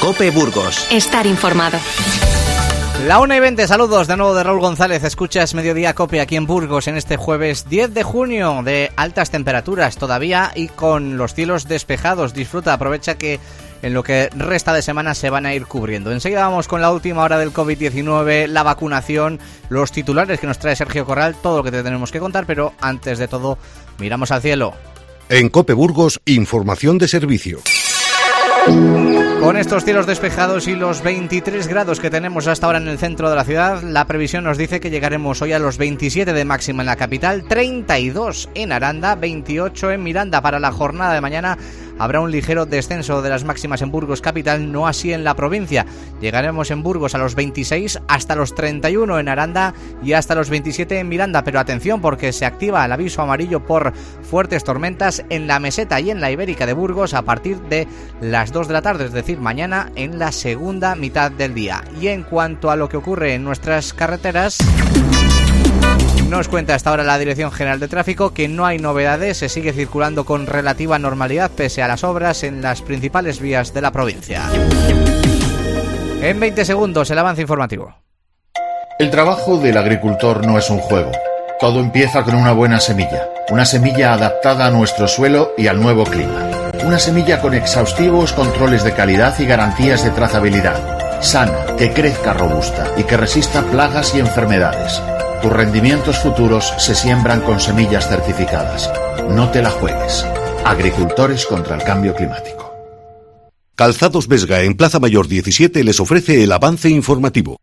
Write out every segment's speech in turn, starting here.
COPE Burgos. Estar informado. La 1:20, saludos de nuevo de Raúl González. Escuchas Mediodía COPE aquí en Burgos en este jueves 10 de junio de altas temperaturas todavía y con los cielos despejados. Disfruta, aprovecha que en lo que resta de semana se van a ir cubriendo. Enseguida vamos con la última hora del COVID-19, la vacunación, los titulares que nos trae Sergio Corral, todo lo que te tenemos que contar, pero antes de todo miramos al cielo. En COPE Burgos, información de servicio. Con estos cielos despejados y los 23 grados que tenemos hasta ahora en el centro de la ciudad, la previsión nos dice que llegaremos hoy a los 27 de máxima en la capital, 32 en Aranda, 28 en Miranda. Para la jornada de mañana habrá un ligero descenso de las máximas en Burgos capital, no así en la provincia. Llegaremos en Burgos a los 26, hasta los 31 en Aranda y hasta los 27 en Miranda. Pero atención, porque se activa el aviso amarillo por fuertes tormentas en la meseta y en la Ibérica de Burgos a partir de las 2 de la tarde, es decir, mañana en la segunda mitad del día. Y en cuanto a lo que ocurre en nuestras carreteras, nos cuenta hasta ahora la Dirección General de Tráfico que no hay novedades, se sigue circulando con relativa normalidad pese a las obras en las principales vías de la provincia. En 20 segundos, el avance informativo. El trabajo del agricultor no es un juego. Todo empieza con una buena semilla adaptada a nuestro suelo y al nuevo clima. Una semilla con exhaustivos controles de calidad y garantías de trazabilidad. Sana, que crezca robusta y que resista plagas y enfermedades. Tus rendimientos futuros se siembran con semillas certificadas. No te la juegues. Agricultores contra el cambio climático. Calzados Vesga en Plaza Mayor 17 les ofrece el avance informativo.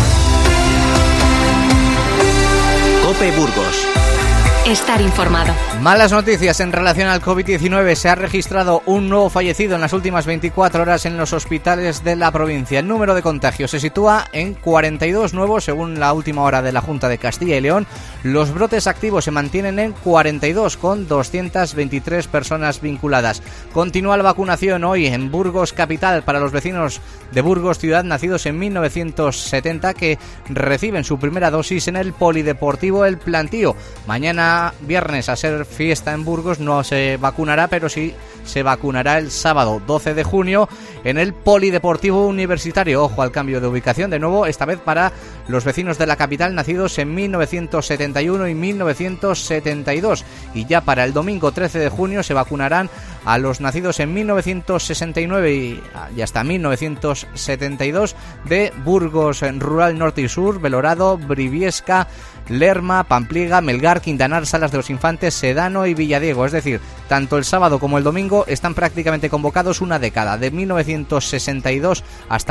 COPE Burgos. Estar informado. Malas noticias en relación al COVID-19. Se ha registrado un nuevo fallecido en las últimas 24 horas en los hospitales de la provincia. El número de contagios se sitúa en 42 nuevos según la última hora de la Junta de Castilla y León. Los brotes activos se mantienen en 42 con 223 personas vinculadas. Continúa la vacunación hoy en Burgos capital para los vecinos de Burgos ciudad nacidos en 1970 que reciben su primera dosis en el Polideportivo El Plantío. Mañana viernes, a ser fiesta en Burgos, no se vacunará, pero sí se vacunará el sábado 12 de junio en el Polideportivo Universitario. Ojo al cambio de ubicación, de nuevo, esta vez para los vecinos de la capital nacidos en 1971 y 1972. Y ya para el domingo 13 de junio se vacunarán a los nacidos en 1969 y hasta 1972 de Burgos Rural Norte y Sur, Belorado, Briviesca, Lerma, Pampliega, Melgar, Quintanar, Salas de los Infantes, Sedano y Villadiego. Es decir, tanto el sábado como el domingo están prácticamente convocados una década. De 1962 hasta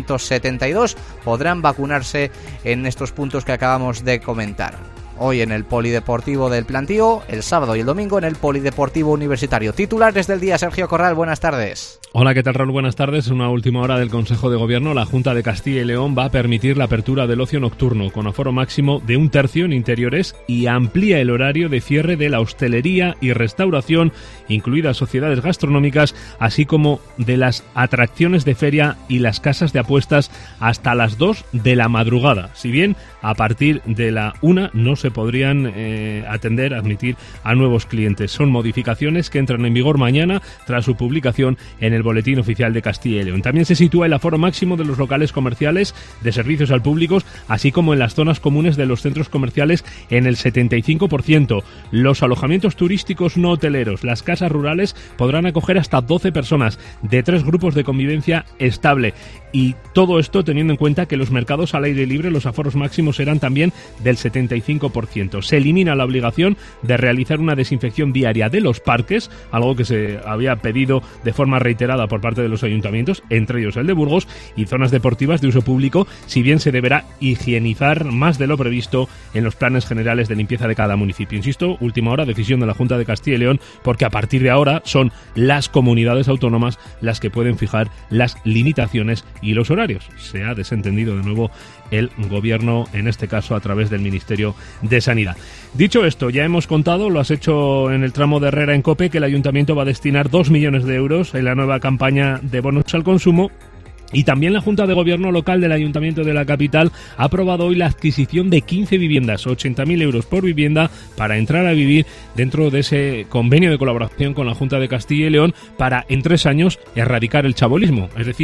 1972 podrán vacunarse en estos puntos que acabamos de comentar. Hoy en el Polideportivo del Plantío, el sábado y el domingo en el Polideportivo Universitario. Titulares del día, Sergio Corral, buenas tardes. Hola, ¿qué tal, Raúl? Buenas tardes. En una última hora del Consejo de Gobierno, la Junta de Castilla y León va a permitir la apertura del ocio nocturno con aforo máximo de 1/3 en interiores y amplía el horario de cierre de la hostelería y restauración, incluidas sociedades gastronómicas, así como de las atracciones de feria y las casas de apuestas hasta las 2 de la madrugada. Si bien a partir de la 1 no se podrían admitir a nuevos clientes. Son modificaciones que entran en vigor mañana tras su publicación en el Boletín Oficial de Castilla y León. También se sitúa el aforo máximo de los locales comerciales de servicios al público, así como en las zonas comunes de los centros comerciales en el 75%. Los alojamientos turísticos no hoteleros, las casas rurales podrán acoger hasta 12 personas de 3 grupos de convivencia estable. Y todo esto teniendo en cuenta que los mercados al aire libre, los aforos máximos serán también del 75%. Se elimina la obligación de realizar una desinfección diaria de los parques, algo que se había pedido de forma reiterada por parte de los ayuntamientos, entre ellos el de Burgos, y zonas deportivas de uso público, si bien se deberá higienizar más de lo previsto en los planes generales de limpieza de cada municipio. Insisto, última hora, decisión de la Junta de Castilla y León, porque a partir de ahora son las comunidades autónomas las que pueden fijar las limitaciones y los horarios. Se ha desentendido de nuevo el gobierno, en este caso a través del Ministerio de Sanidad. Dicho esto, ya hemos contado, lo has hecho en el tramo de Herrera en COPE, que el Ayuntamiento va a destinar 2 millones de euros en la nueva campaña de bonos al consumo. Y también la Junta de Gobierno local del Ayuntamiento de la capital ha aprobado hoy la adquisición de 15 viviendas, 80.000 euros por vivienda, para entrar a vivir dentro de ese convenio de colaboración con la Junta de Castilla y León para, en 3 años, erradicar el chabolismo. Es decir,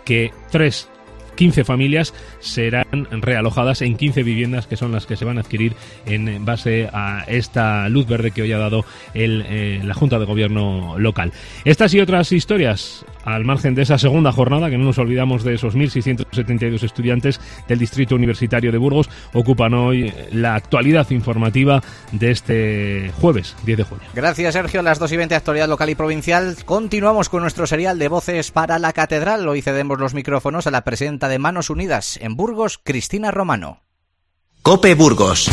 que 15 familias serán realojadas en 15 viviendas que son las que se van a adquirir en base a esta luz verde que hoy ha dado la Junta de Gobierno local. Estas y otras historias al margen de esa segunda jornada, que no nos olvidamos de esos 1.672 estudiantes del Distrito Universitario de Burgos, ocupan hoy la actualidad informativa de este jueves 10 de junio. Gracias, Sergio. Las 2:20, actualidad local y provincial. Continuamos con nuestro serial de voces para la Catedral. Hoy cedemos los micrófonos a la presidenta de Manos Unidas en Burgos, Cristina Romano. COPE Burgos.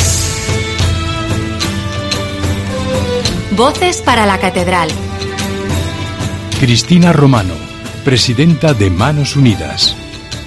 Voces para la Catedral. Cristina Romano, presidenta de Manos Unidas.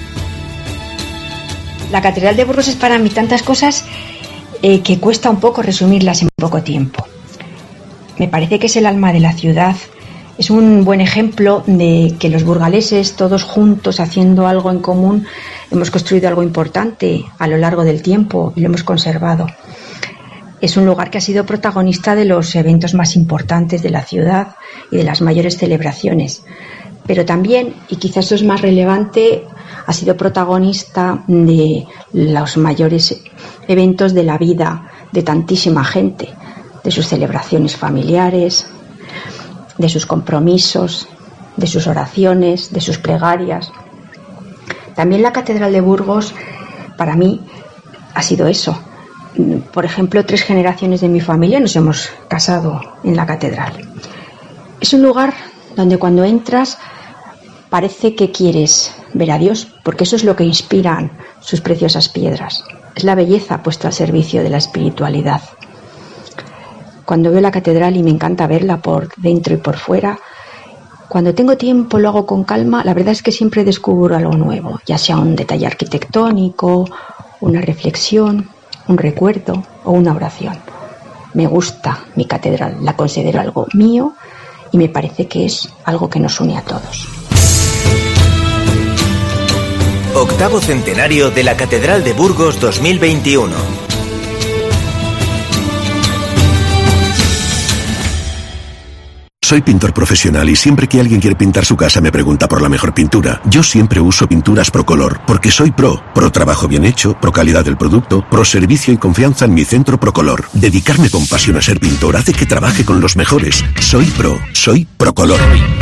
La Catedral de Burgos es para mí tantas cosas que cuesta un poco resumirlas en poco tiempo. Me parece que es el alma de la ciudad. Es un buen ejemplo de que los burgaleses, todos juntos, haciendo algo en común, hemos construido algo importante a lo largo del tiempo y lo hemos conservado. Es un lugar que ha sido protagonista de los eventos más importantes de la ciudad y de las mayores celebraciones. Pero también, y quizás eso es más relevante, ha sido protagonista de los mayores eventos de la vida de tantísima gente, de sus celebraciones familiares, de sus compromisos, de sus oraciones, de sus plegarias. También la Catedral de Burgos, para mí, ha sido eso. Por ejemplo, 3 generaciones de mi familia nos hemos casado en la catedral. Es un lugar donde cuando entras parece que quieres ver a Dios, porque eso es lo que inspiran sus preciosas piedras. Es la belleza puesta al servicio de la espiritualidad. Cuando veo la catedral, y me encanta verla por dentro y por fuera, cuando tengo tiempo lo hago con calma, la verdad es que siempre descubro algo nuevo, ya sea un detalle arquitectónico, una reflexión, un recuerdo o una oración. Me gusta mi catedral, la considero algo mío y me parece que es algo que nos une a todos. 8º centenario de la Catedral de Burgos 2021. Soy pintor profesional y siempre que alguien quiere pintar su casa me pregunta por la mejor pintura. Yo siempre uso pinturas Procolor, porque soy pro trabajo bien hecho, pro calidad del producto, pro servicio y confianza en mi centro Procolor. Dedicarme con pasión a ser pintor hace que trabaje con los mejores. Soy Procolor.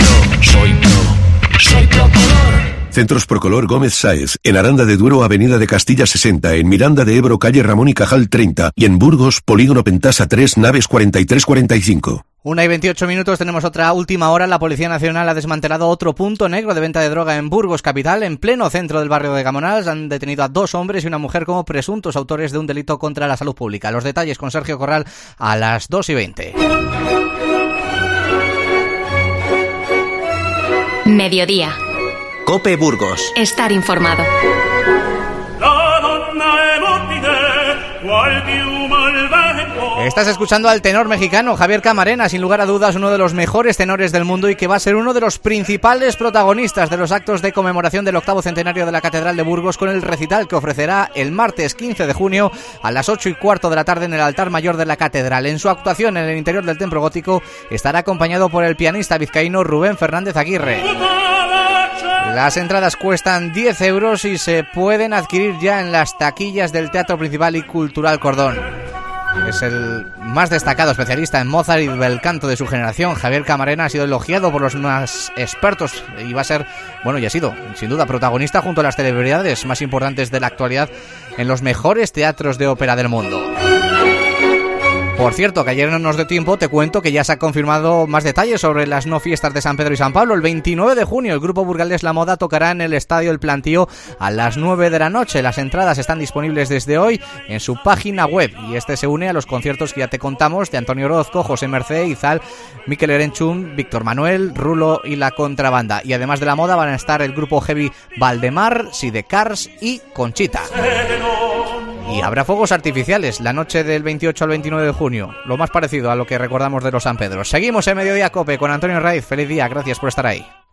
Soy Procolor. Centros Procolor Gómez Sáez, en Aranda de Duero, Avenida de Castilla 60, en Miranda de Ebro, calle Ramón y Cajal 30, y en Burgos, Polígono Pentasa 3, naves 43-45. 1:28, tenemos otra última hora. La Policía Nacional ha desmantelado otro punto negro de venta de droga en Burgos capital, en pleno centro del barrio de Gamonals. Han detenido a 2 hombres y una mujer como presuntos autores de un delito contra la salud pública. Los detalles con Sergio Corral a las 2:20. Mediodía. COPE Burgos. Estar informado. Estás escuchando al tenor mexicano Javier Camarena, sin lugar a dudas uno de los mejores tenores del mundo y que va a ser uno de los principales protagonistas de los actos de conmemoración del 8º centenario de la Catedral de Burgos, con el recital que ofrecerá el martes 15 de junio a las 8:15 de la tarde en el altar mayor de la Catedral. En su actuación en el interior del templo gótico estará acompañado por el pianista vizcaíno Rubén Fernández Aguirre. Las entradas cuestan 10 euros y se pueden adquirir ya en las taquillas del Teatro Principal y Cultural Cordón. Es el más destacado especialista en Mozart y bel canto de su generación. Javier Camarena ha sido elogiado por los más expertos y va a ser, bueno, y ha sido sin duda protagonista junto a las celebridades más importantes de la actualidad en los mejores teatros de ópera del mundo. Por cierto, que ayer no nos dio tiempo, te cuento que ya se han confirmado más detalles sobre las no fiestas de San Pedro y San Pablo. El 29 de junio el grupo burgalés La Moda tocará en el Estadio El Plantío a las 9 de la noche. Las entradas están disponibles desde hoy en su página web y este se une a los conciertos que ya te contamos de Antonio Orozco, José Mercé, Izal, Mikel Erenchun, Víctor Manuel, Rulo y La Contrabanda. Y además de La Moda van a estar el grupo heavy Valdemar, Sidecars y Conchita. Y habrá fuegos artificiales la noche del 28 al 29 de junio, lo más parecido a lo que recordamos de los San Pedro. Seguimos en Mediodía Cope con Antonio Raiz. Feliz día, gracias por estar ahí.